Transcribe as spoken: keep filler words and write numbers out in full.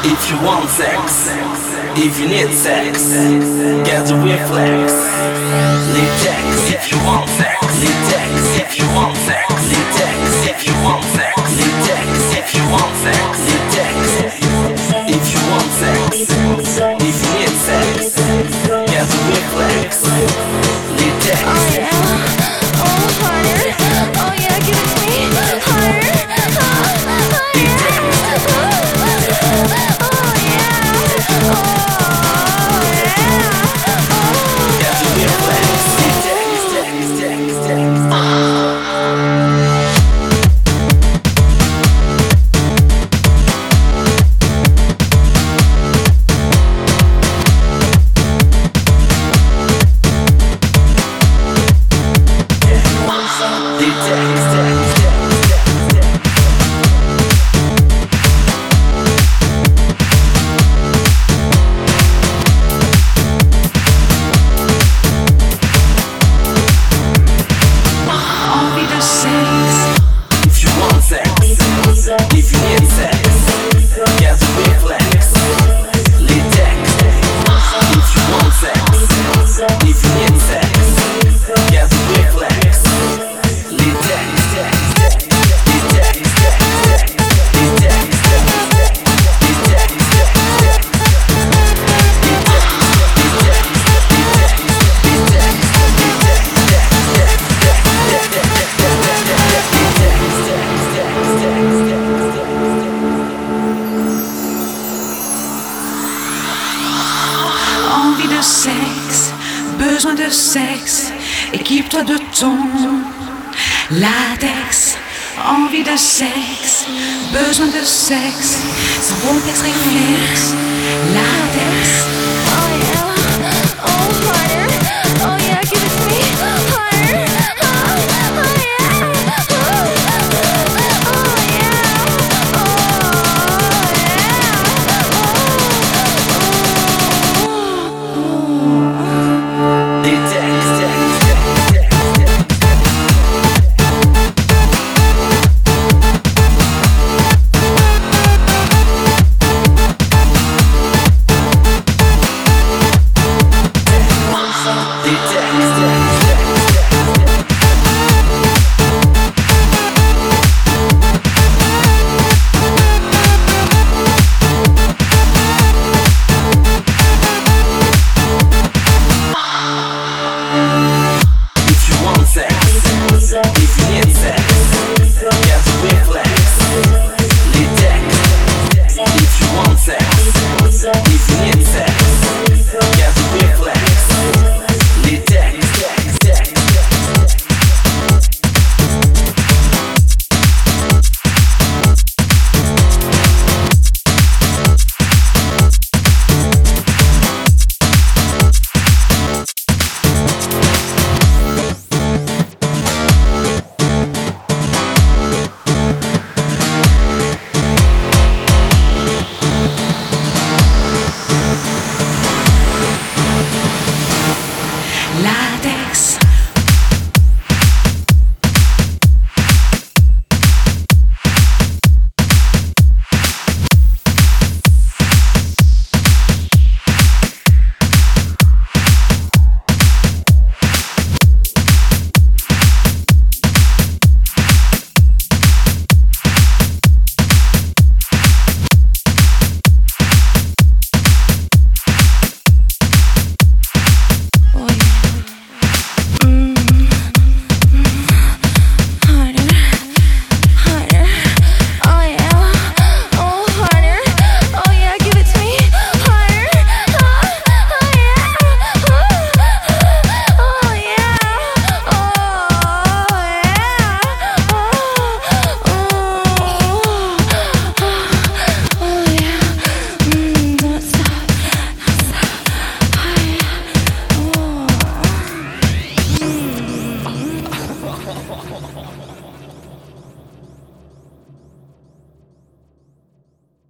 If you want sex, if you need sex, get the reflex. Latex. If you want sex, latex. If you want sex, latex. If you want sex, latex. If you want sex, latex. If you want sex, if you need sex, get the reflex. Latex. Oh yeah, oh harder, oh yeah, give it to me, harder, oh, higher, oh yeah, oh yeah, Get the reflex. Latex, latex, latex. Envie de sexe, besoin de sexe, équipe-toi de ton latex. Envie de sexe, besoin de sexe, sans bon texte réflexe, latex.